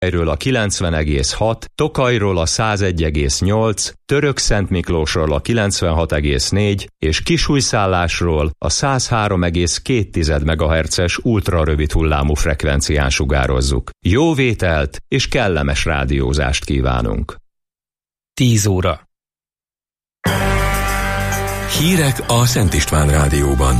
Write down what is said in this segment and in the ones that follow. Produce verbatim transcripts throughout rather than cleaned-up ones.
Erről a kilencven egész hat, Tokajról a száz egy egész nyolc, Török-Szentmiklósról a kilencvenhat egész négy és Kisújszállásról a száz három egész két megahertzes ultrarövid hullámú frekvencián sugározzuk. Jó vételt és kellemes rádiózást kívánunk. tíz óra. Hírek a Szent István Rádióban.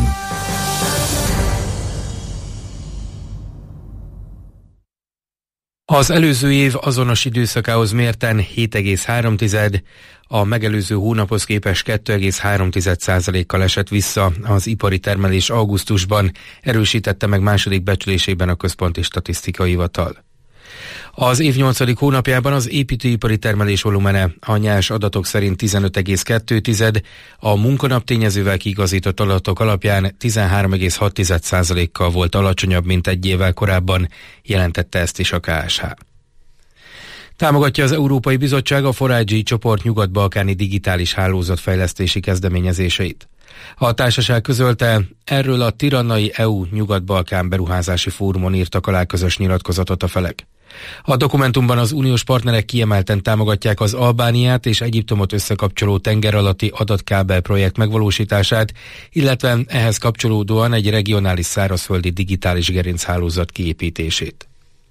Az előző év azonos időszakához mérten hét egész három, a megelőző hónaphoz képest kettő egész három százalékkal esett vissza az ipari termelés augusztusban, erősítette meg második becslésében a Központi Statisztikai Hivatal. Az év nyolcadik hónapjában az építőipari termelés volumene a nyers adatok szerint tizenöt egész kettő, a munkanap tényezővel kiigazított adatok alapján tizenhárom egész hat százalékkal volt alacsonyabb, mint egy évvel korábban, jelentette ezt is a ká es há. Támogatja az Európai Bizottság a four I G csoport nyugat-balkáni digitális hálózatfejlesztési kezdeményezéseit. A társaság közölte, erről a tirannai é u Nyugat-Balkán beruházási fórumon írtak alá közös nyilatkozatot a felek. A dokumentumban az uniós partnerek kiemelten támogatják az Albániát és Egyiptomot összekapcsoló tengeralatti adatkábel projekt megvalósítását, illetve ehhez kapcsolódóan egy regionális szárazföldi digitális gerinchálózat kiépítését.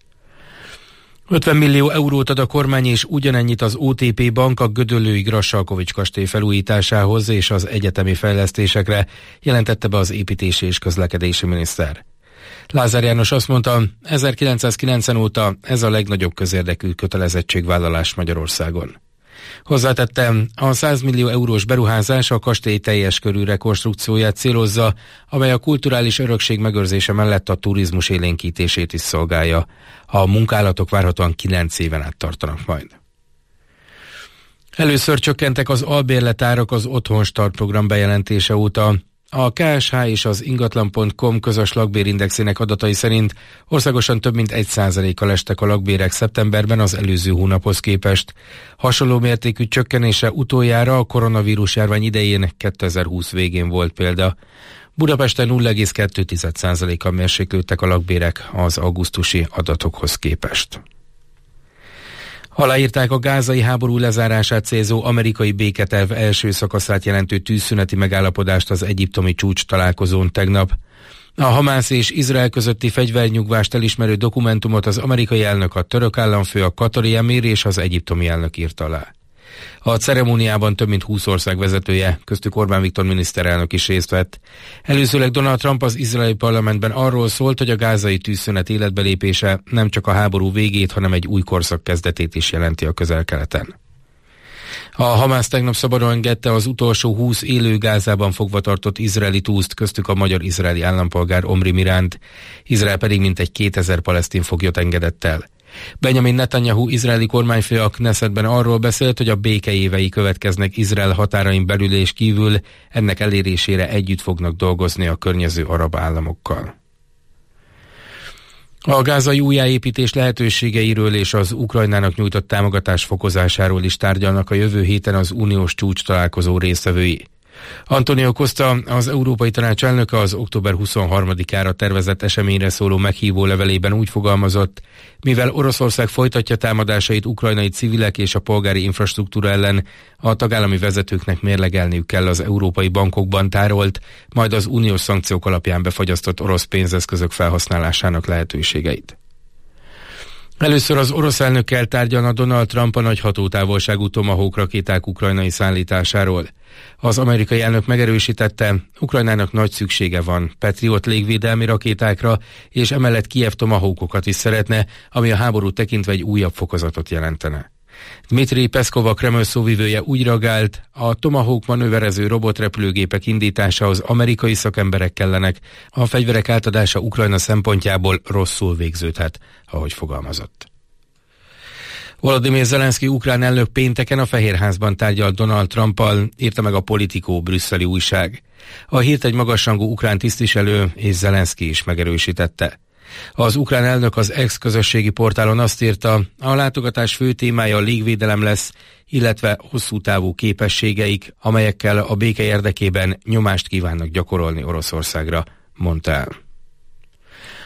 ötven millió eurót ad a kormány és ugyanennyit az o té pé Bank a gödöllői Grassalkovich kastély felújításához és az egyetemi fejlesztésekre, jelentette be az építési és közlekedési miniszter. Lázár János azt mondta, ezerkilencszázkilencven óta ez a legnagyobb közérdekű kötelezettségvállalás Magyarországon. Hozzátettem, a száz millió eurós beruházás a kastély teljes körű rekonstrukcióját célozza, amely a kulturális örökség megőrzése mellett a turizmus élénkítését is szolgálja. A munkálatok várhatóan kilenc éven át tartanak majd. Először csökkentek az albérletárak az Otthon Start program bejelentése óta. A ká es há és az ingatlan pont com közös lakbérindexének adatai szerint országosan több mint egy százalékkal estek a lakbérek szeptemberben az előző hónaphoz képest. Hasonló mértékű csökkenése utoljára a koronavírus járvány idején kétezer-húsz végén volt példa. Budapesten nulla egész kettő százalékkal mérséklődtek a lakbérek az augusztusi adatokhoz képest. Aláírták a gázai háború lezárását célzó amerikai béketerv első szakaszát jelentő tűzszüneti megállapodást az egyiptomi csúcs találkozón tegnap. A Hamász és Izrael közötti fegyvernyugvást elismerő dokumentumot az amerikai elnök, a török államfő, a katari emír és az egyiptomi elnök írt alá. A ceremóniában több mint húsz ország vezetője, köztük Orbán Viktor miniszterelnök is részt vett. Előzőleg Donald Trump az izraeli parlamentben arról szólt, hogy a gázai tűzszünet életbelépése nem csak a háború végét, hanem egy új korszak kezdetét is jelenti a Közel-Keleten. A Hamász tegnap szabadon engedte az utolsó húsz élő Gázában fogva tartott izraeli túszt, köztük a magyar-izraeli állampolgár Omri Miránt, Izrael pedig mintegy kétezer palesztin foglyot engedett el. Benjamin Netanyahu izraeli kormányfő a Knessetben arról beszélt, hogy a béke évei következnek Izrael határain belül és kívül, ennek elérésére együtt fognak dolgozni a környező arab államokkal. A gázai újjáépítés lehetőségeiről és az Ukrajnának nyújtott támogatás fokozásáról is tárgyalnak a jövő héten az uniós csúcs találkozó résztvevői. Antonio Costa, az Európai Tanács elnöke az október huszonharmadikára tervezett eseményre szóló meghívó levelében úgy fogalmazott, mivel Oroszország folytatja támadásait ukrajnai civilek és a polgári infrastruktúra ellen, a tagállami vezetőknek mérlegelniük kell az európai bankokban tárolt, majd az uniós szankciók alapján befagyasztott orosz pénzeszközök felhasználásának lehetőségeit. Először az orosz elnökkel tárgyalna Donald Trump a nagy hatótávolságú Tomahawk rakéták ukrajnai szállításáról. Az amerikai elnök megerősítette, Ukrajnának nagy szüksége van Patriot légvédelmi rakétákra, és emellett Kijev Tomahawkokat is szeretne, ami a háborút tekintve egy újabb fokozatot jelentene. Dmitri Peszkov, a Kreml szóvivője úgy reagált, a Tomahawk manőverező robotrepülőgépek indításához amerikai szakemberek kellenek, a fegyverek átadása Ukrajna szempontjából rosszul végződhet, ahogy fogalmazott. Volodymyr Zelenszky ukrán elnök pénteken a Fehérházban tárgyalt Donald Trumpal, írta meg a Politico brüsszeli újság. A hírt egy magasrangú ukrán tisztviselő és Zelenszky is megerősítette. Az ukrán elnök az ex-közösségi portálon azt írta, a látogatás fő témája a légvédelem lesz, illetve hosszú távú képességeik, amelyekkel a béke érdekében nyomást kívánnak gyakorolni Oroszországra, mondta el.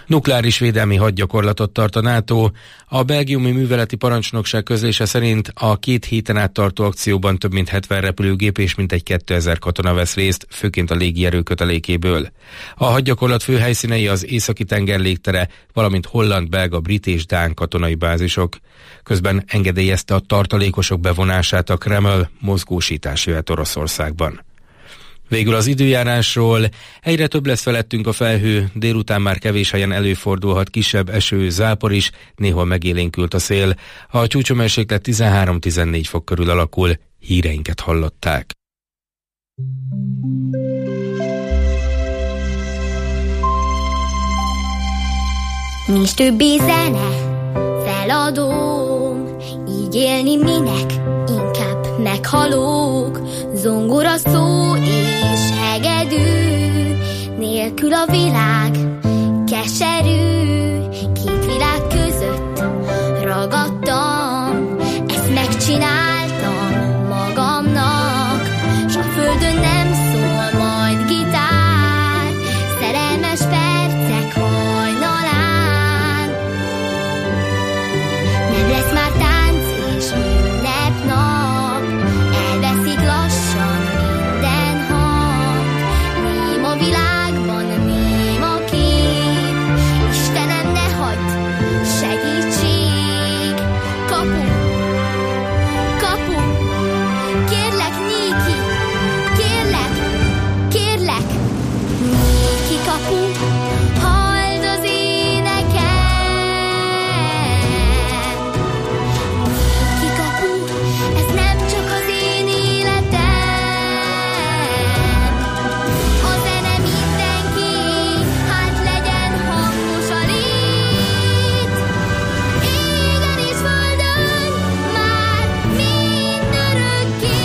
Nukleáris védelmi hadgyakorlatot tart a NATO. A belgiumi műveleti parancsnokság közlése szerint a két héten át tartó akcióban több mint hetven repülőgép és mintegy kétezer katona vesz részt, főként a légierő kötelékéből. A hadgyakorlat fő helyszínei az északi tenger légtere, valamint holland, belga, brit és dán katonai bázisok. Közben engedélyezte a tartalékosok bevonását a Kreml, mozgósítás jöhet Oroszországban. Végül az időjárásról. Egyre több lesz felettünk a felhő, délután már kevés helyen előfordulhat kisebb eső, zápor is, néhol megélénkült a szél. A csúcshőmérséklet tizenhárom-tizennégy fok körül alakul. Híreinket hallották. Nincs többé zene, feladom, így élni minek, inkább meghalok. Zongora szó és hegedű, nélkül a világ keserű. Két világ között ragadtam, ezt megcsináltam magamnak, s a földön nem szól majd gitár, szerelmes percek hajnalán. Nem lesz már tánc és ünnepnap, elveszik lassan minden hang. Ném a világban, ném a kép, Istenem, ne hagyd, segítség. Kapu, kapu, kérlek, nyíj ki, kérlek, kérlek, nyíj ki, kapu, halld az énekem. Nyíj ki, kapu, ez nem csak az én életem. A zene mindenki, hát legyen hangos a lét. Égen és földön, már mindörökké.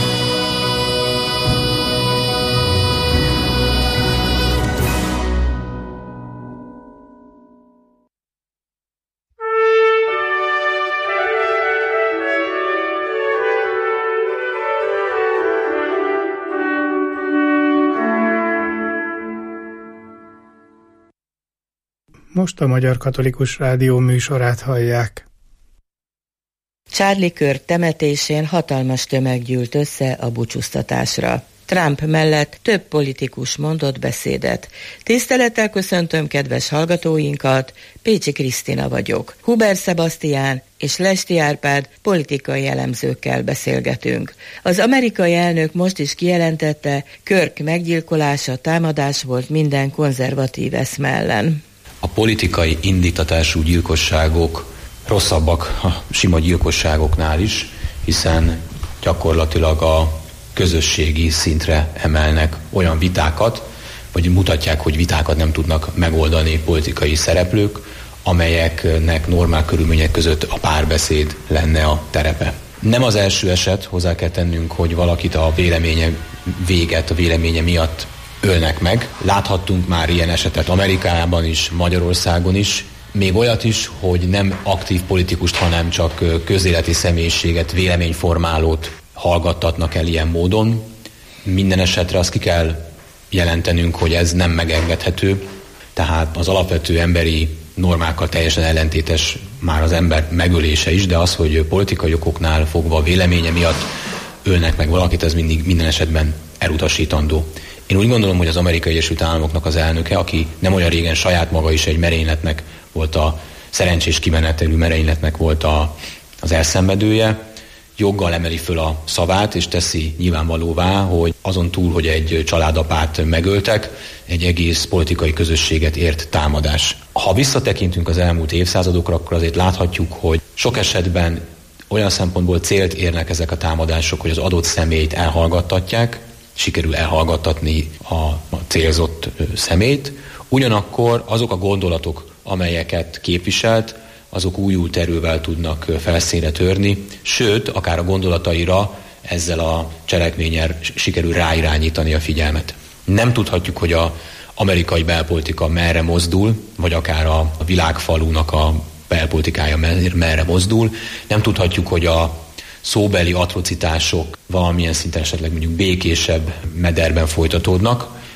Most a Magyar Katolikus Rádió műsorát hallják. Charlie Kirk temetésén hatalmas tömeg gyűlt össze a búcsúztatásra. Trump mellett több politikus mondott beszédet. Tisztelettel köszöntöm kedves hallgatóinkat, Pécsi Krisztina vagyok. Huber Sebastián és Lesti Árpád politikai elemzőkkel beszélgetünk. Az amerikai elnök most is kijelentette, Kirk meggyilkolása támadás volt minden konzervatív eszme ellen. A politikai indítatású gyilkosságok rosszabbak a sima gyilkosságoknál is, hiszen gyakorlatilag a közösségi szintre emelnek olyan vitákat, vagy mutatják, hogy vitákat nem tudnak megoldani politikai szereplők, amelyeknek normál körülmények között a párbeszéd lenne a terepe. Nem az első eset, hozzá kell tennünk, hogy valakit a véleménye véget, a véleménye miatt ölnek meg. Láthattunk már ilyen esetet Amerikában is, Magyarországon is, még olyat is, hogy nem aktív politikust, hanem csak közéleti személyiséget, véleményformálót hallgattatnak el ilyen módon. Minden esetre azt ki kell jelentenünk, hogy ez nem megengedhető, tehát az alapvető emberi normákkal teljesen ellentétes már az ember megölése is, de az, hogy politikai okoknál fogva a véleménye miatt ölnek meg valakit, ez mindig minden esetben elutasítandó. Én úgy gondolom, hogy az Amerikai Egyesült Államoknak az elnöke, aki nem olyan régen saját maga is egy merényletnek volt a szerencsés kimenetelű merényletnek volt a, az elszenvedője, joggal emeli föl a szavát, és teszi nyilvánvalóvá, hogy azon túl, hogy egy családapát megöltek, egy egész politikai közösséget ért támadás. Ha visszatekintünk az elmúlt évszázadokra, akkor azért láthatjuk, hogy sok esetben olyan szempontból célt érnek ezek a támadások, hogy az adott személyt elhallgattatják, sikerül elhallgattatni a, a célzott személyt, ugyanakkor azok a gondolatok, amelyeket képviselt, azok újult erővel tudnak felszínre törni, sőt, akár a gondolataira ezzel a cselekménnyel sikerül ráirányítani a figyelmet. Nem tudhatjuk, hogy az amerikai belpolitika merre mozdul, vagy akár a világfalúnak a belpolitikája merre mozdul. Nem tudhatjuk, hogy a szóbeli atrocitások valamilyen szinten esetleg mondjuk békésebb mederben folytatódnak,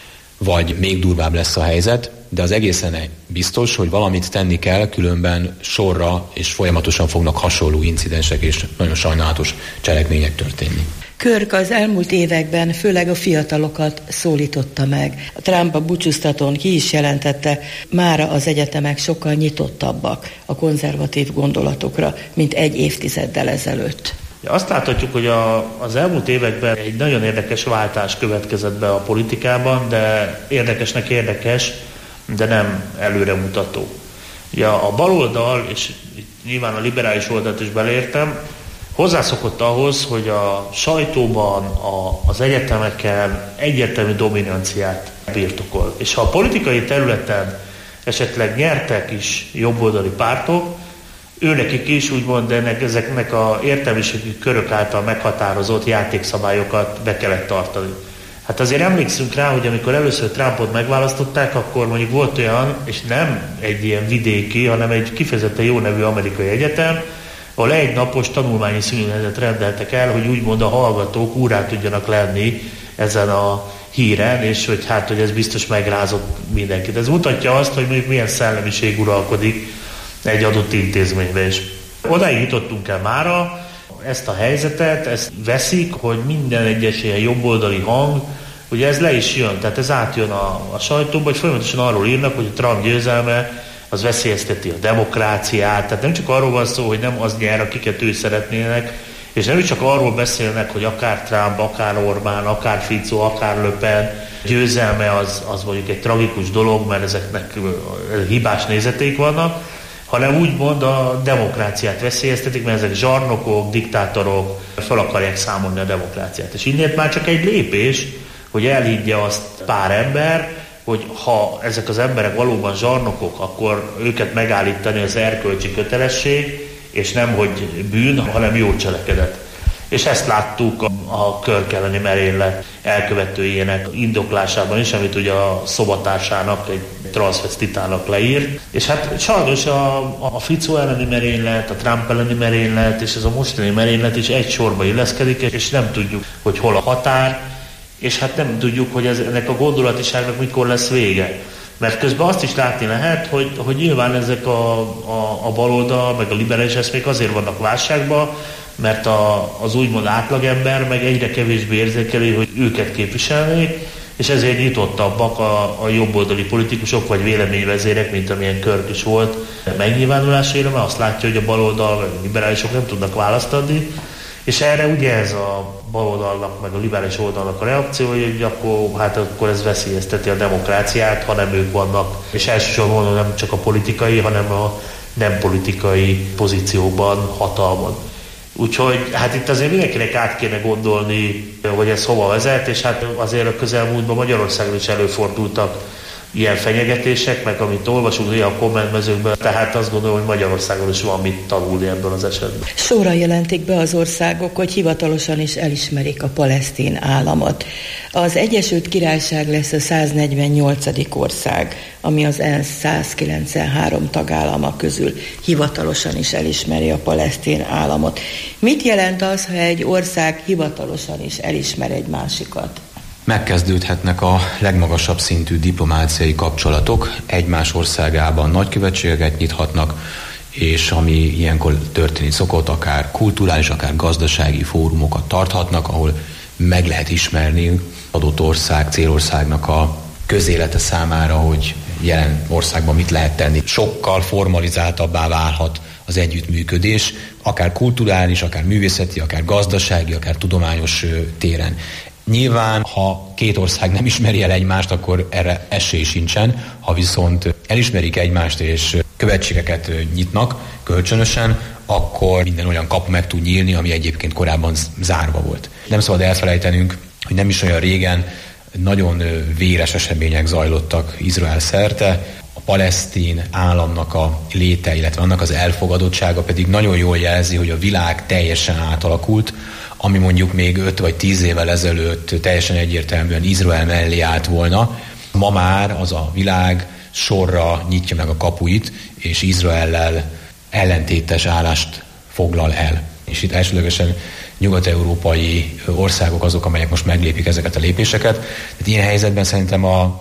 vagy még durvább lesz a helyzet, de az egészen biztos, hogy valamit tenni kell, különben sorra és folyamatosan fognak hasonló incidensek és nagyon sajnálatos cselekmények történni. Kirk az elmúlt években főleg a fiatalokat szólította meg. A Trump a búcsúztatón ki is jelentette, mára az egyetemek sokkal nyitottabbak a konzervatív gondolatokra, mint egy évtizeddel ezelőtt. Azt láthatjuk, hogy a, az elmúlt években egy nagyon érdekes váltás következett be a politikában, de érdekesnek érdekes, de nem előremutató. Ugye a baloldal, és nyilván a liberális oldalt is belértem, hozzászokott ahhoz, hogy a sajtóban, a, az egyetemeken egyértelmű dominanciát birtokol. És ha a politikai területen esetleg nyertek is jobboldali pártok, őnekik is úgymond ennek, ezeknek a értelmiségi körök által meghatározott játékszabályokat be kellett tartani. Hát azért emlékszünk rá, hogy amikor először Trumpot megválasztották, akkor mondjuk volt olyan, és nem egy ilyen vidéki, hanem egy kifejezetten jó nevű amerikai egyetem, ahol egy napos tanulmányi szünetet rendeltek el, hogy úgymond a hallgatók úrá tudjanak lenni ezen a híren, és hogy hát, hogy ez biztos megrázott mindenkit. Ez mutatja azt, hogy mondjuk milyen szellemiség uralkodik egy adott intézményben is. Odáig jutottunk el mára, ezt a helyzetet, ezt veszik, hogy minden egyes ilyen jobboldali hang, ugye ez le is jön, tehát ez átjön a, a sajtóba, hogy folyamatosan arról írnak, hogy a Trump győzelme az veszélyezteti a demokráciát, tehát nem csak arról van szó, hogy nem az nyer, akiket ő szeretnének, és nem csak arról beszélnek, hogy akár Trump, akár Orbán, akár Fico, akár Le Pen győzelme az, az mondjuk egy tragikus dolog, mert ezeknek hibás nézeték vannak, hanem úgymond a demokráciát veszélyeztetik, mert ezek zsarnokok, diktátorok fel akarják számolni a demokráciát. És innét már csak egy lépés, hogy elhiggye azt pár ember, hogy ha ezek az emberek valóban zsarnokok, akkor őket megállítani az erkölcsi kötelesség, és nem hogy bűn, hanem jó cselekedet. És ezt láttuk a, a Kirk elleni merénylet elkövetőjének indoklásában is, amit ugye a szobatársának, egy transzvestitának leírt. És hát sajnos a, a Fico elleni merénylet, a Trump elleni merénylet, és ez a mostani merénylet is egy sorba illeszkedik, és nem tudjuk, hogy hol a határ, és hát nem tudjuk, hogy ez, ennek a gondolatiságnak mikor lesz vége. Mert közben azt is látni lehet, hogy, hogy nyilván ezek a, a, a baloldal, meg a liberális eszmék azért vannak válságban, mert a, az úgymond átlagember meg egyre kevésbé érzékeli, hogy őket képviselnék, és ezért nyitottabbak a, a jobboldali politikusok vagy véleményvezérek, mint amilyen Kirk is volt megnyilvánulásaira, mert azt látja, hogy a baloldal vagy a liberálisok nem tudnak választ adni, és erre ugye ez a baloldalnak, meg a liberális oldalnak a reakció, hogy akkor, hát akkor ez veszélyezteti a demokráciát, ha nem ők vannak, és elsősorban nem csak a politikai, hanem a nem politikai pozícióban, hatalman. Úgyhogy hát itt azért mindenkinek át kéne gondolni, hogy ez hova vezet, és hát azért a közelmúltban Magyarországon is előfordultak ilyen fenyegetések, meg amit olvasunk a kommentmezőkben, tehát azt gondolom, hogy Magyarországon is van mit tanulni ebből az esetben. Sorra jelentik be az országok, hogy hivatalosan is elismerik a palesztin államot. Az Egyesült Királyság lesz a száznegyvennyolcadik ország, ami az ENSZ százkilencvenhárom tagállama közül hivatalosan is elismeri a palesztin államot. Mit jelent az, ha egy ország hivatalosan is elismer egy másikat? Megkezdődhetnek a legmagasabb szintű diplomáciai kapcsolatok, egymás országában nagykövetségeket nyithatnak, és ami ilyenkor történni szokott, akár kulturális, akár gazdasági fórumokat tarthatnak, ahol meg lehet ismerni adott ország, célországnak a közélete számára, hogy jelen országban mit lehet tenni. Sokkal formalizáltabbá válhat az együttműködés, akár kulturális, akár művészeti, akár gazdasági, akár tudományos téren. Nyilván, ha két ország nem ismeri el egymást, akkor erre esély sincsen. Ha viszont elismerik egymást és követségeket nyitnak kölcsönösen, akkor minden olyan kapu meg tud nyílni, ami egyébként korábban zárva volt. Nem szabad elfelejtenünk, hogy nem is olyan régen nagyon véres események zajlottak Izrael szerte. A palesztin államnak a léte, illetve annak az elfogadottsága pedig nagyon jól jelzi, hogy a világ teljesen átalakult, ami mondjuk még öt vagy tíz évvel ezelőtt teljesen egyértelműen Izrael mellé állt volna. Ma már az a világ sorra nyitja meg a kapuit, és Izraellel ellentétes állást foglal el. És itt elsőlegesen nyugat-európai országok azok, amelyek most meglépik ezeket a lépéseket. Tehát ilyen helyzetben szerintem a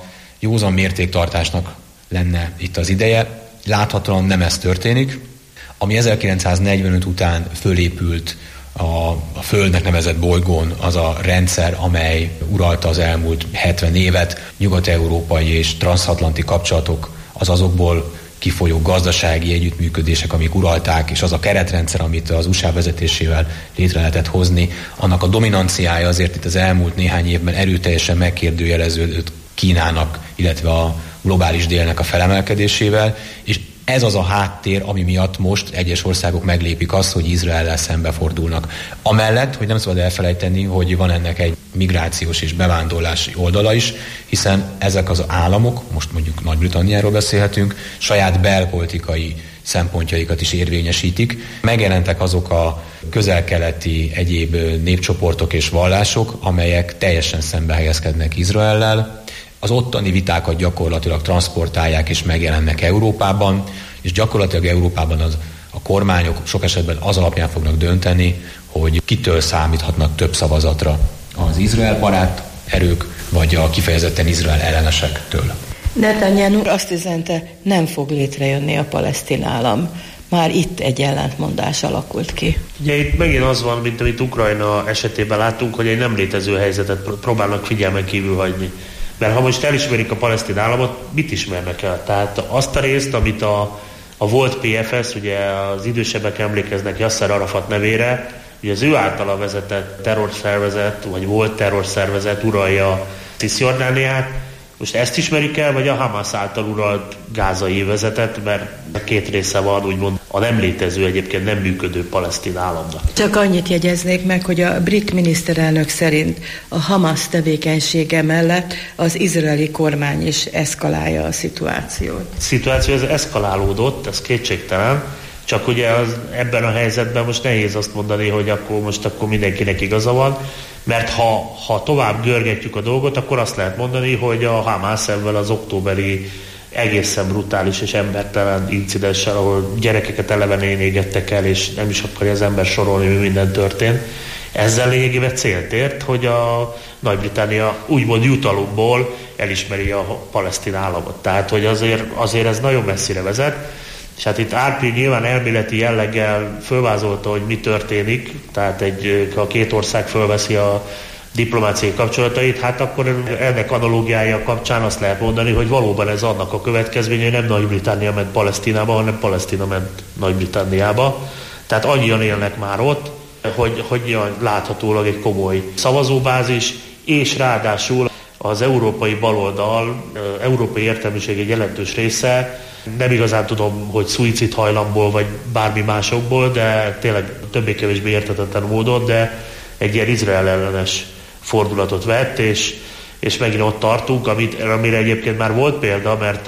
józan mértéktartásnak lenne itt az ideje. Láthatóan nem ez történik. Ami ezerkilencszáznegyvenöt után fölépült a, a Földnek nevezett bolygón, az a rendszer, amely uralta az elmúlt hetven évet, nyugat-európai és transatlanti kapcsolatok, az azokból kifolyó gazdasági együttműködések, amik uralták, és az a keretrendszer, amit az u es á vezetésével létre lehetett hozni, annak a dominanciája azért itt az elmúlt néhány évben erőteljesen megkérdőjeleződött Kínának, illetve a globális délnek a felemelkedésével, és ez az a háttér, ami miatt most egyes országok meglépik azt, hogy Izraellel szembefordulnak. Amellett, hogy nem szabad elfelejteni, hogy van ennek egy migrációs és bevándorlási oldala is, hiszen ezek az államok, most mondjuk Nagy-Britanniáról beszélhetünk, saját belpolitikai szempontjaikat is érvényesítik. Megjelentek azok a közel-keleti egyéb népcsoportok és vallások, amelyek teljesen szembe helyezkednek Izraellel, az ottani vitákat gyakorlatilag transzportálják és megjelennek Európában, és gyakorlatilag Európában az, a kormányok sok esetben az alapján fognak dönteni, hogy kitől számíthatnak több szavazatra, az Izrael barát erők, vagy a kifejezetten Izrael ellenesektől. Netanyahu azt üzente, nem fog létrejönni a palesztin állam. Már itt egy ellentmondás alakult ki. Ugye itt megint az van, mint amit Ukrajna esetében láttunk, hogy egy nem létező helyzetet próbálnak figyelmen kívül hagyni. Mert ha most elismerik a palesztin államot, mit ismernek el? Tehát azt a részt, amit a, a volt pé ef es, ugye az idősebbek emlékeznek Yasser Arafat nevére, ugye az ő általa vezetett terrorszervezet, vagy volt terrorszervezet uralja Cisjordániát. Most ezt ismerik el, vagy a Hamas által uralt gázai övezetet, mert két része van, úgymond a nem létező, egyébként nem működő palesztin államnak. Csak annyit jegyeznék meg, hogy a brit miniszterelnök szerint a Hamas tevékenysége mellett az izraeli kormány is eszkalálja a szituációt. A szituáció ez eszkalálódott, ez kétségtelen, csak ugye az, ebben a helyzetben most nehéz azt mondani, hogy akkor most akkor mindenkinek igaza van, mert ha, ha tovább görgetjük a dolgot, akkor azt lehet mondani, hogy a Hamas ebben az októberi egészen brutális és embertelen incidenssel, ahol gyerekeket elevenén égettek el, és nem is akarja az ember sorolni, mi minden történt. Ezzel lényegében célt ért, hogy a Nagy-Britannia úgymond jutalomból elismeri a palesztin államot. Tehát, hogy azért, azért ez nagyon messzire vezet. És hát itt Árpi nyilván elméleti jelleggel fölvázolta, hogy mi történik, tehát egy, ha két ország fölveszi a diplomáciai kapcsolatait, hát akkor ennek analógiája kapcsán azt lehet mondani, hogy valóban ez annak a következménye, hogy nem Nagy-Britannia ment Palesztinába, hanem Palesztina ment Nagy-Britanniába. Tehát annyian élnek már ott, hogy, hogy láthatólag egy komoly szavazóbázis, és ráadásul az európai baloldal, európai értelmiség egy jelentős része, nem igazán tudom, hogy szuicid hajlamból, vagy bármi másokból, de tényleg többé-kevésbé érthetetlen módon, de egy ilyen Izrael ellenes fordulatot vett, és, és megint ott tartunk, amit, amire egyébként már volt példa, mert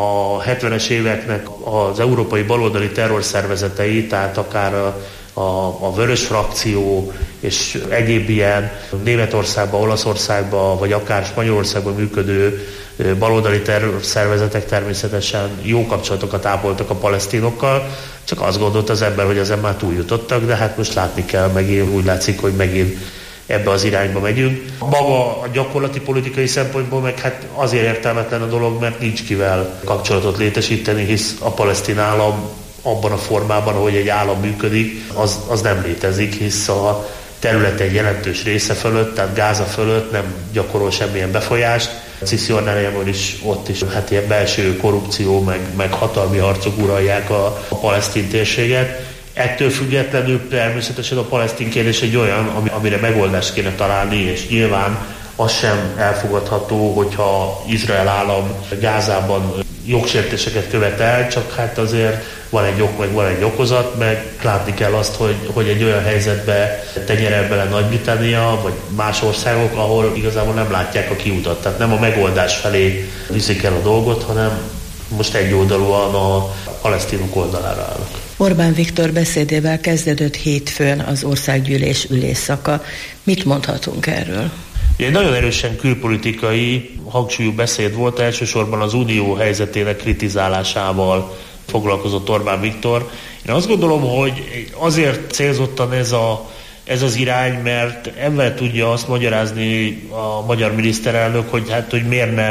a hetvenes éveknek az európai baloldali terrorszervezetei, tehát akár a, a, a Vörös frakció és egyéb ilyen Németországban, Olaszországban, vagy akár Spanyolországban működő baloldali terrorszervezetek természetesen jó kapcsolatokat ápoltak a palesztinokkal, csak azt gondolt az ember, hogy ezen már túljutottak, de hát most látni kell, megint úgy látszik, hogy megint ebbe az irányba megyünk. Maga a gyakorlati politikai szempontból meg hát azért értelmetlen a dolog, mert nincs kivel kapcsolatot létesíteni, hisz a palesztin állam abban a formában, ahogy egy állam működik, az, az nem létezik, hisz a terület egy jelentős része fölött, tehát Gáza fölött nem gyakorol semmilyen befolyást. Cisjordániában is ott is hát ilyen belső korrupció, meg, meg hatalmi harcok uralják a, a palesztin térséget. Ettől függetlenül természetesen a palesztin kérdés egy olyan, amire megoldást kéne találni, és nyilván az sem elfogadható, hogyha Izrael állam Gázában jogsértéseket követel, csak hát azért van egy ok, meg van egy okozat, meg látni kell azt, hogy, hogy egy olyan helyzetbe tenyerel bele Nagy-Britannia, vagy más országok, ahol igazából nem látják a kiutat. Tehát nem a megoldás felé viszik el a dolgot, hanem most egyoldalúan a palesztinok oldalára állnak. Orbán Viktor beszédével kezdődött hétfőn az országgyűlés ülésszaka. Mit mondhatunk erről? Egy nagyon erősen külpolitikai hangsúlyú beszéd volt, elsősorban az unió helyzetének kritizálásával foglalkozott Orbán Viktor. Én azt gondolom, hogy azért célzottan ez, a, ez az irány, mert ebben tudja azt magyarázni a magyar miniszterelnök, hogy hát, hogy miért nem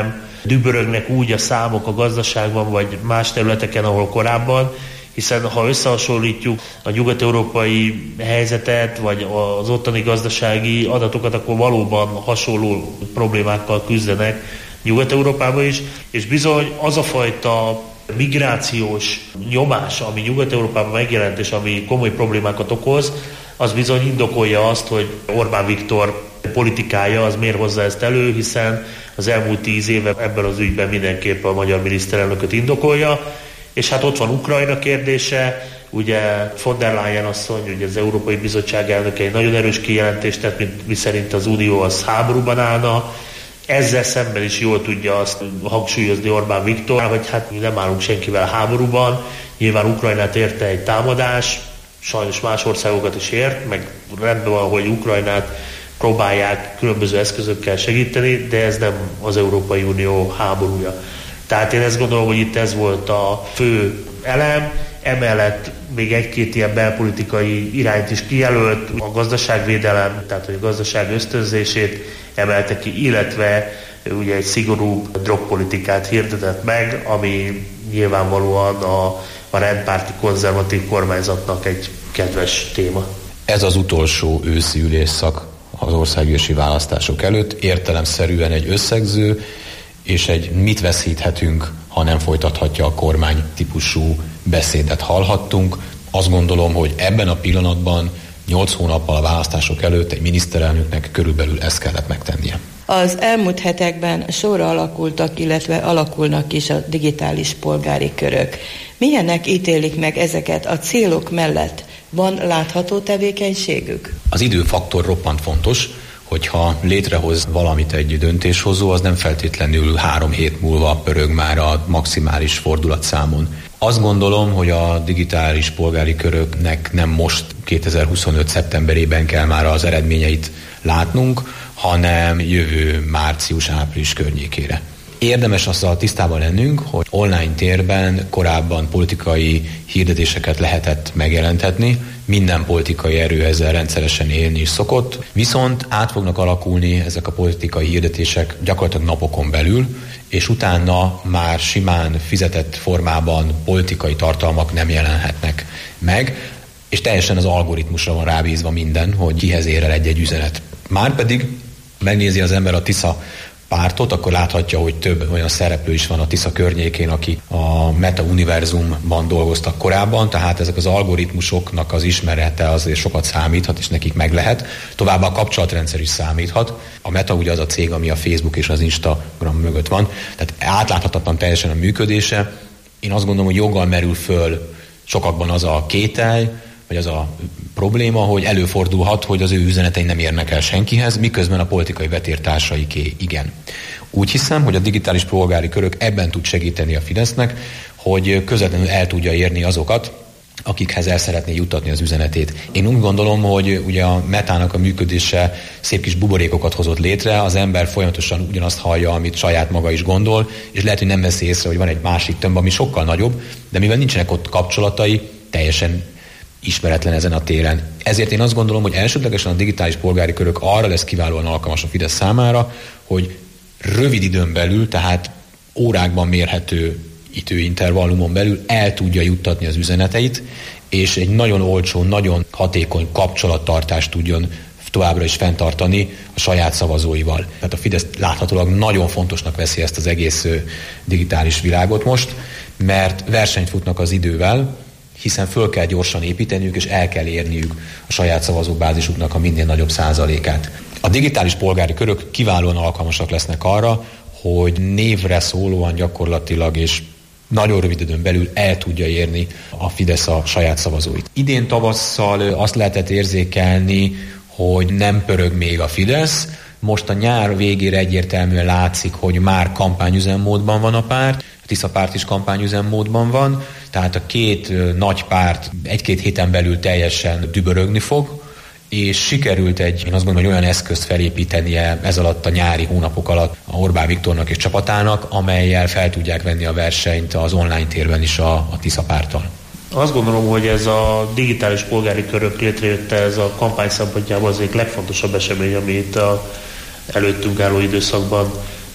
dübörögnek úgy a számok a gazdaságban, vagy más területeken, ahol korábban, hiszen ha összehasonlítjuk a nyugat-európai helyzetet, vagy az ottani gazdasági adatokat, akkor valóban hasonló problémákkal küzdenek Nyugat-Európában is, és bizony az a fajta migrációs nyomás, ami Nyugat-Európában megjelent, és ami komoly problémákat okoz, az bizony indokolja azt, hogy Orbán Viktor politikája az miért hozza ezt elő, hiszen az elmúlt tíz éve ebben az ügyben mindenképp a magyar miniszterelnököt indokolja, és hát ott van Ukrajna kérdése, ugye von der Leyen asszony, ugye az Európai Bizottság elnöke egy nagyon erős kijelentést tett, mint miszerint az Unió az háborúban állna. Ezzel szemben is jól tudja azt hangsúlyozni Orbán Viktor, hogy hát mi nem állunk senkivel háborúban, nyilván Ukrajnát érte egy támadás, sajnos más országokat is ért, meg rendben van, hogy Ukrajnát próbálják különböző eszközökkel segíteni, de ez nem az Európai Unió háborúja. Tehát én ezt gondolom, hogy itt ez volt a fő elem, emellett még egy-két ilyen belpolitikai irányt is kijelölt, a gazdaságvédelem, tehát hogy a gazdaság ösztönzését emelte ki, illetve ugye egy szigorú drogpolitikát hirdetett meg, ami nyilvánvalóan a, a rendpárti konzervatív kormányzatnak egy kedves téma. Ez az utolsó őszi ülésszak az országgyűlési választások előtt értelemszerűen egy összegző, és egy mit veszíthetünk, ha nem folytathatja a kormány típusú beszédet hallhattunk. Azt gondolom, hogy ebben a pillanatban nyolc hónappal a választások előtt egy miniszterelnöknek körülbelül ezt kellett megtennie. Az elmúlt hetekben sorra alakultak, illetve alakulnak is a digitális polgári körök. Milyennek ítélik meg ezeket a célok mellett? Van látható tevékenységük? Az időfaktor roppant fontos, hogyha létrehoz valamit egy döntéshozó, az nem feltétlenül három hét múlva pörög már a maximális fordulatszámon. Azt gondolom, hogy a digitális polgári köröknek nem most kétezer-huszonöt szeptemberében kell már az eredményeit látnunk, hanem jövő március-április környékére. Érdemes azzal tisztában lennünk, hogy online térben korábban politikai hirdetéseket lehetett megjelentetni, minden politikai erő ezzel rendszeresen élni is szokott, viszont át fognak alakulni ezek a politikai hirdetések gyakorlatilag napokon belül, és utána már simán fizetett formában politikai tartalmak nem jelenhetnek meg, és teljesen az algoritmusra van rábízva minden, hogy kihez ér el egy-egy üzenet. Márpedig megnézi az ember a Tisza pártot, akkor láthatja, hogy több olyan szereplő is van a Tisza környékén, aki a Meta univerzumban dolgoztak korábban, tehát ezek az algoritmusoknak az ismerete azért sokat számíthat, és nekik meg lehet. Továbbá a kapcsolatrendszer is számíthat. A Meta ugye az a cég, ami a Facebook és az Instagram mögött van, tehát átláthatatlan teljesen a működése. Én azt gondolom, hogy joggal merül föl sokakban az a kételj, vagy az a probléma, hogy előfordulhat, hogy az ő üzenetei nem érnek el senkihez, miközben a politikai vetélytársaiké igen. Úgy hiszem, hogy a digitális polgári körök ebben tud segíteni a Fidesznek, hogy közvetlenül el tudja érni azokat, akikhez el szeretné juttatni az üzenetét. Én úgy gondolom, hogy ugye a Metának a működése szép kis buborékokat hozott létre, az ember folyamatosan ugyanazt hallja, amit saját maga is gondol, és lehet, hogy nem veszi észre, hogy van egy másik tömb, ami sokkal nagyobb, de mivel nincsenek ott kapcsolatai, teljesen ismeretlen ezen a téren. Ezért én azt gondolom, hogy elsődlegesen a digitális polgári körök arra lesz kiválóan alkalmas a Fidesz számára, hogy rövid időn belül, tehát órákban mérhető időintervallumon belül el tudja juttatni az üzeneteit, és egy nagyon olcsó, nagyon hatékony kapcsolattartást tudjon továbbra is fenntartani a saját szavazóival. Tehát a Fidesz láthatólag nagyon fontosnak veszi ezt az egész digitális világot most, mert versenyt futnak az idővel, hiszen föl kell gyorsan építeniük, és el kell érniük a saját szavazóbázisuknak a minél nagyobb százalékát. A digitális polgári körök kiválóan alkalmasak lesznek arra, hogy névre szólóan gyakorlatilag és nagyon rövid időn belül el tudja érni a Fidesz a saját szavazóit. Idén tavasszal azt lehetett érzékelni, hogy nem pörög még a Fidesz. Most a nyár végére egyértelműen látszik, hogy már kampányüzemmódban van a párt, a Tisza párt is kampányüzemmódban van, tehát a két nagy párt egy-két héten belül teljesen dübörögni fog, és sikerült egy, én azt gondolom, hogy olyan eszközt felépítenie ez alatt a nyári hónapok alatt a Orbán Viktornak és csapatának, amellyel fel tudják venni a versenyt az online térben is a, a Tisza párttal. Azt gondolom, hogy ez a digitális polgári körök létrejötte, ez a kampány szempontjából az egyik legfontosabb esemény, ami itt a előttünk álló időszakban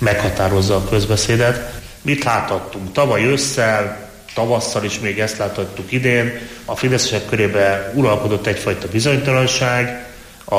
meghatározza a közbeszédet. Mit láthattunk tavaly ősszel, tavasszal is még ezt láthattuk idén, a fideszesek körében uralkodott egyfajta bizonytalanság, a,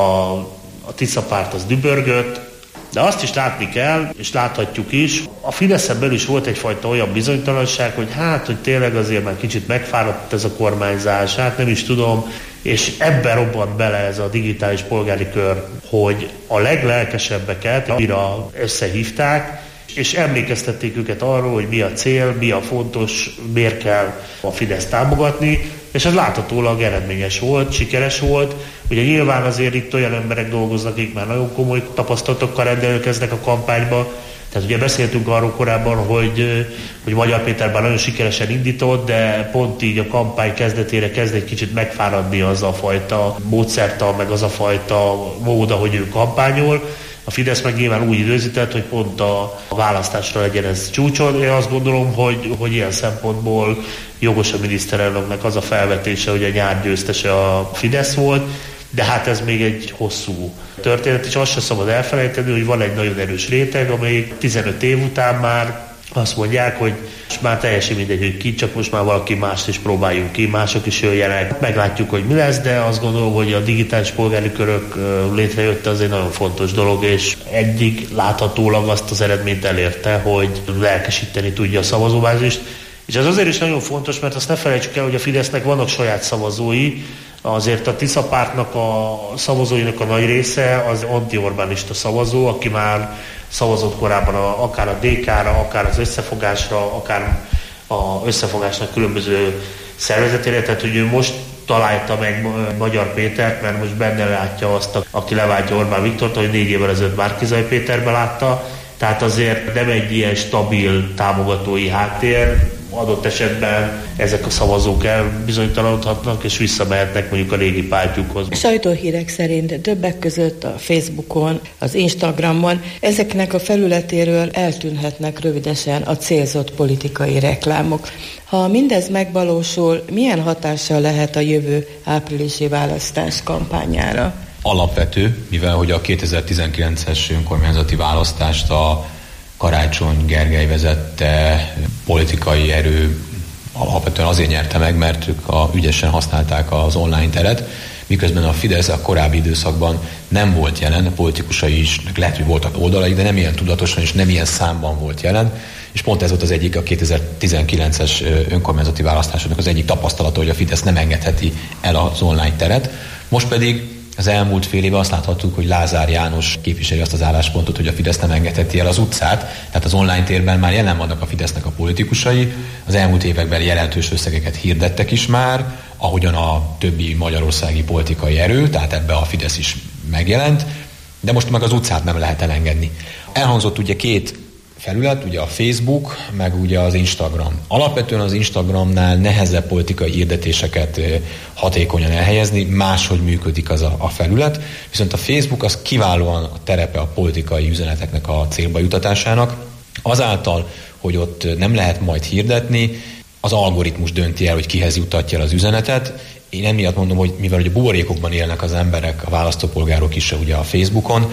a Tisza párt az dübörgött, de azt is látni kell, és láthatjuk is, a Fideszen belül is volt egyfajta olyan bizonytalanság, hogy hát, hogy tényleg azért már kicsit megfáradt ez a kormányzás, hát nem is tudom, és ebben robbant bele ez a digitális polgári kör, hogy a leglelkesebbeket újra összehívták, és emlékeztették őket arról, hogy mi a cél, mi a fontos, miért kell a Fidesz támogatni, és ez láthatólag eredményes volt, sikeres volt. Ugye nyilván azért itt olyan emberek dolgoznak, akik már nagyon komoly tapasztalatokkal rendelkeznek a kampányba. Tehát ugye beszéltünk arról korábban, hogy, hogy Magyar Péter bár nagyon sikeresen indított, de pont így a kampány kezdetére kezd egy kicsit megfáradni az a fajta módszertan, meg az a fajta mód, ahogy ő kampányol. A Fidesz meg nyilván úgy időzített, hogy pont a választásra legyen ez csúcson. Én azt gondolom, hogy, hogy ilyen szempontból jogos a miniszterelnöknek az a felvetése, hogy a nyár győztese a Fidesz volt, de hát ez még egy hosszú történet, és azt sem szabad elfelejteni, hogy van egy nagyon erős réteg, amelyik tizenöt év után már azt mondják, hogy már teljesen mindegy, hogy ki, csak most már valaki mást is próbáljunk ki, mások is jöjjenek. Meglátjuk, hogy mi lesz, de azt gondolom, hogy a digitális polgári körök létrejötte, az egy nagyon fontos dolog, és eddig láthatólag azt az eredményt elérte, hogy lelkesíteni tudja a szavazóbázist. És ez azért is nagyon fontos, mert azt ne felejtsük el, hogy a Fidesznek vannak saját szavazói, azért a Tisza pártnak a szavazóinak a nagy része az anti-Orbánista szavazó, aki már szavazott korábban a, akár a dé ká-ra, akár az Összefogásra, akár az Összefogásnak különböző szervezetére, tehát hogy ő most találta meg Magyar Pétert, mert most benne látja azt, aki leváltja Orbán Viktort, hogy négy évvel ezelőtt Márki-Zay Péterbe látta, tehát azért nem egy ilyen stabil támogatói háttér, adott esetben ezek a szavazók elbizonytalanodhatnak, és visszamehetnek mondjuk a régi pártjukhoz. Sajtóhírek szerint többek között a Facebookon, az Instagramon ezeknek a felületéről eltűnhetnek rövidesen a célzott politikai reklámok. Ha mindez megvalósul, milyen hatással lehet a jövő áprilisi választás kampányára? Alapvető, mivel hogy a kétezer-tizenkilences önkormányzati választást a Karácsony Gergely vezette politikai erő alapvetően azért nyerte meg, mert ők a, ügyesen használták az online teret, miközben a Fidesz a korábbi időszakban nem volt jelen, a politikusai is, lehet, hogy voltak oldalai, de nem ilyen tudatosan és nem ilyen számban volt jelen, és pont ez volt az egyik a kétezer-tizenkilences önkormányzati választásoknak az egyik tapasztalata, hogy a Fidesz nem engedheti el az online teret. Most pedig az elmúlt fél évben azt láthattuk, hogy Lázár János képviseli azt az álláspontot, hogy a Fidesz nem engedheti el az utcát, tehát az online térben már jelen vannak a Fidesznek a politikusai, az elmúlt években jelentős összegeket hirdettek is már, ahogyan a többi magyarországi politikai erő, tehát ebbe a Fidesz is megjelent, de most meg az utcát nem lehet elengedni. Elhangzott ugye két felület, ugye a Facebook, meg ugye az Instagram. Alapvetően az Instagramnál nehezebb politikai hirdetéseket hatékonyan elhelyezni, máshogy működik az a, a felület, viszont a Facebook az kiválóan a terepe a politikai üzeneteknek a célba jutatásának. Azáltal, hogy ott nem lehet majd hirdetni, az algoritmus dönti el, hogy kihez juttatja el az üzenetet. Én emiatt mondom, hogy mivel hogy a buborékokban élnek az emberek, a választópolgárok is ugye a Facebookon,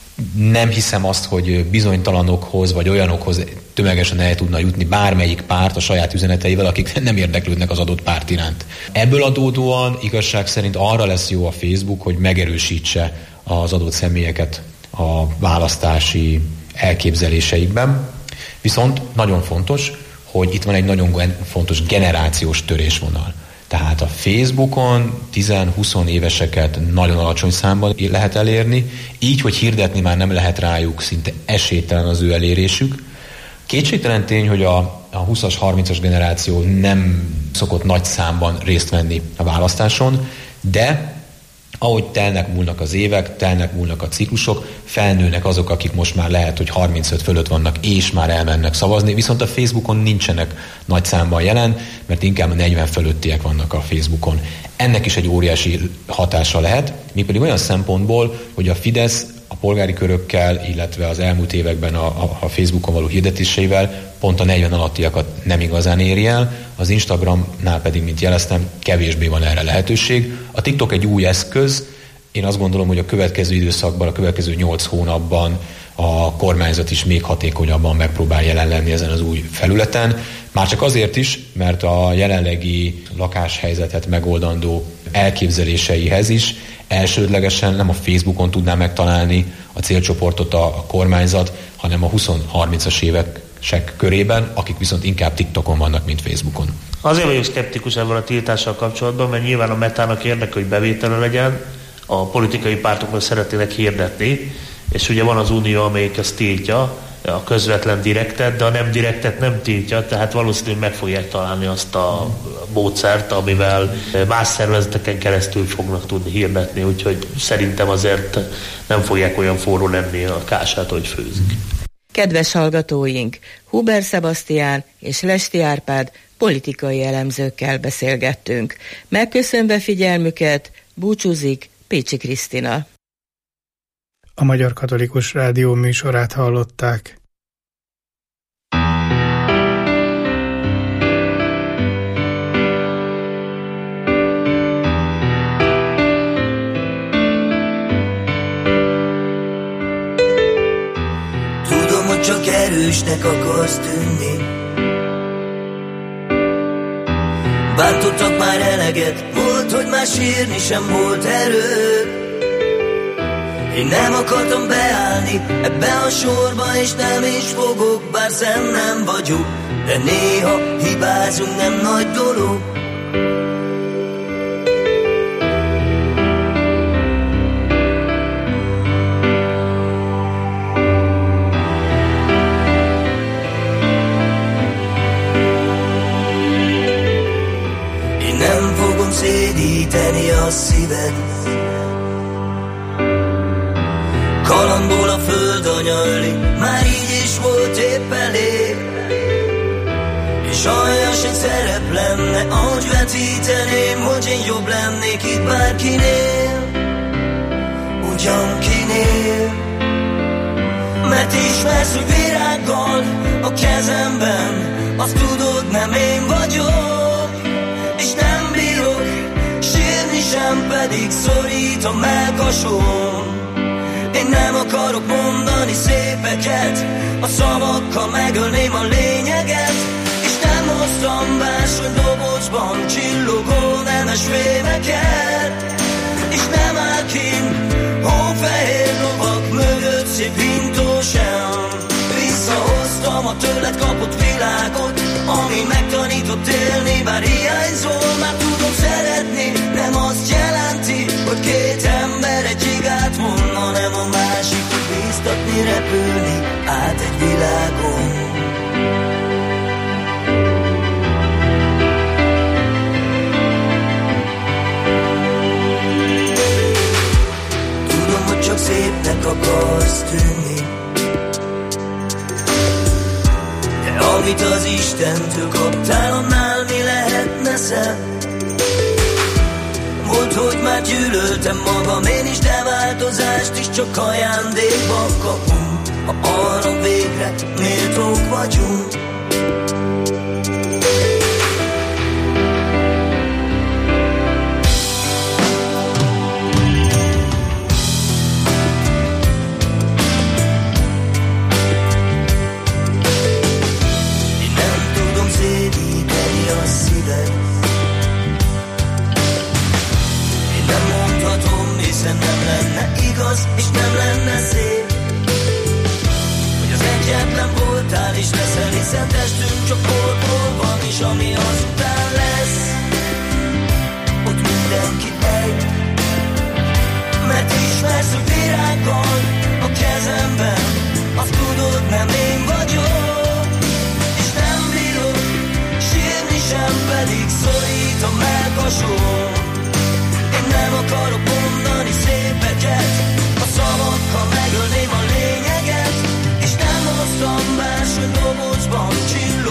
nem hiszem azt, hogy bizonytalanokhoz vagy olyanokhoz tömegesen el tudna jutni bármelyik párt a saját üzeneteivel, akik nem érdeklődnek az adott párt iránt. Ebből adódóan igazság szerint arra lesz jó a Facebook, hogy megerősítse az adott személyeket a választási elképzeléseikben. Viszont nagyon fontos, hogy itt van egy nagyon fontos generációs törésvonal. Tehát a Facebookon tíz-húsz éveseket nagyon alacsony számban lehet elérni, így, hogy hirdetni már nem lehet rájuk, szinte esélytelen az ő elérésük. Kétségtelen tény, hogy a, a húszas, harmincas generáció nem szokott nagy számban részt venni a választáson, de ahogy telnek múlnak az évek, telnek múlnak a ciklusok, felnőnek azok, akik most már lehet, hogy harmincöt fölött vannak, és már elmennek szavazni, viszont a Facebookon nincsenek nagy számban jelen, mert inkább a negyven fölöttiek vannak a Facebookon. Ennek is egy óriási hatása lehet, mégpedig olyan szempontból, hogy a Fidesz a polgári körökkel, illetve az elmúlt években a, a, a Facebookon való hirdetéseivel pont a negyven alattiakat nem igazán éri el, az Instagramnál pedig, mint jeleztem, kevésbé van erre lehetőség. A TikTok egy új eszköz, én azt gondolom, hogy a következő időszakban, a következő nyolc hónapban a kormányzat is még hatékonyabban megpróbál jelen lenni ezen az új felületen. Már csak azért is, mert a jelenlegi lakáshelyzetet megoldandó elképzeléseihez is elsődlegesen nem a Facebookon tudná megtalálni a célcsoportot a, a kormányzat, hanem a húsz-harmincas évesek körében, akik viszont inkább TikTokon vannak, mint Facebookon. Azért vagyok szkeptikus ebben a tiltással kapcsolatban, mert nyilván a Metának érdeke, hogy bevétele legyen, a politikai pártoknak szeretnének hirdetni, és ugye van az Unió, amelyik ezt tiltja, a közvetlen direktet, de a nem direktet nem tiltja, tehát valószínűleg meg fogják találni azt a módszert, amivel más szervezeteken keresztül fognak tudni hirdetni, úgyhogy szerintem azért nem fogják olyan forró lenni a kását, hogy főzik. Kedves hallgatóink, Huber Sebastián és Lesti Árpád politikai elemzőkkel beszélgettünk. Megköszönve figyelmüket, búcsúzik Pécsi Krisztina. A Magyar Katolikus Rádió műsorát hallották. Tudom, hogy csak erősnek akarsz tűnni. Bántottak már eleget, volt, hogy már sírni sem volt erőd. Én nem akartam beállni ebbe a sorba, és nem is fogok, bár szem nem vagyok, de néha hibázunk, nem nagy dolog. Én nem fogom szédíteni a szíved. Kalandból a föld anyali, már így is volt épp elég. És aljas egy szerep lenne, ahogy vetíteném, hogy én jobb lennék itt bárkinél, ugyankinél. Mert ismersz, hogy virággal a kezemben, azt tudod, nem én vagyok. És nem bírok sírni sem, pedig szorít a mellkasom. Én nem akarok mondani szépeket, a szavakkal megölném a lényeget. És nem hoztam bársony dobozban csillogó nemes fémeket. És nem áll kint hófehér lovak mögött szép hintó sem. Visszahoztam a tőled kapott világot, ami megtanított élni, bár hiányzol. Már tudom szeretni, nem azt jelenti, hogy két ember egy igát mond, hanem a másik, hogy bíztatni, repülni át egy világon. Tudom, hogy csak szépnek akarsz tűnni, de amit az Istentől kaptál, annál mi lehetne szebb? Volt, hogy már gyűlöltem magam én is, de változást is csak ajándékba kapunk, ha arra végre méltók vagyunk. Én nem tudom szédíteni a szíved. Hiszen nem lenne igaz, és nem lenne szép, hogy az egyetlen voltál és leszel, hiszen testünk csak porból van, és ami azután lesz, ott mindenki egy. Mert ismersz, hogy virággal a kezemben, azt tudod, nem én vagyok. És nem bírok sírni sem, pedig szorít a mellkasom. Nem akarok mondani szépeket, a szavakkal megölném a lényeget. És nem hoztam bársony dobozban csilló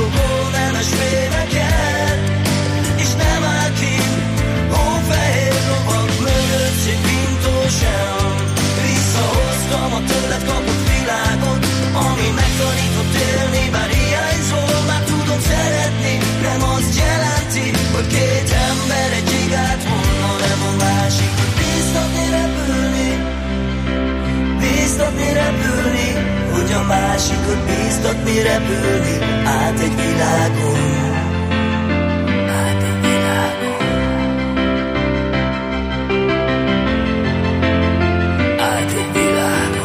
másikat bíztatni, repülni át egy világon. Át egy világon. Át egy világon.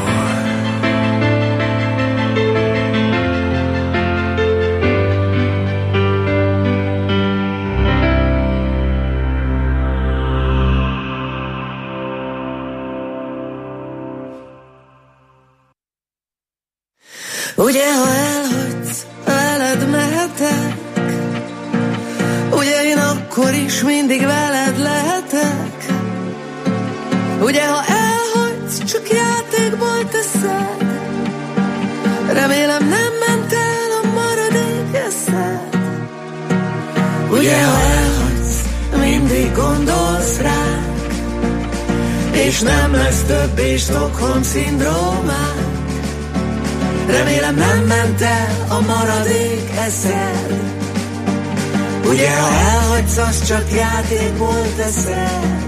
Ugye, ha elhagysz, veled mehetek, ugye én akkor is mindig veled lehetek, ugye, ha elhagysz, csak játékból teszed, remélem nem ment el a maradék eszed. Ugye, ha elhagysz, mindig gondolsz ránk, és nem lesz többé Stockholm-szindrómánk. Remélem nem ment el a maradék eszed. Ugye, ha elhagysz, az csak játékból teszed.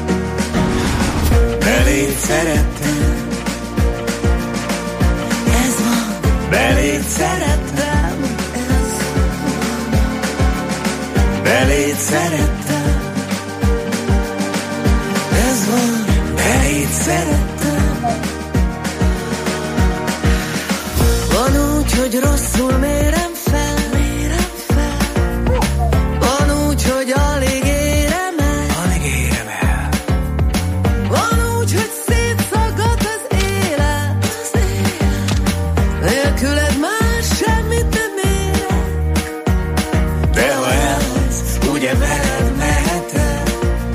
Beléd szerettem, ez van. Beléd szerettem, ez van. Beléd szerettem, ez van. Beléd szerettem. Van úgy, hogy rosszul mérem fel, mérem fel. Van úgy, hogy alig érem el, alig érem el. Van úgy, hogy szétszaggat az élet, az élet. Nélküled már semmit nem érek. De ha elhagysz, ugye veled mehetek,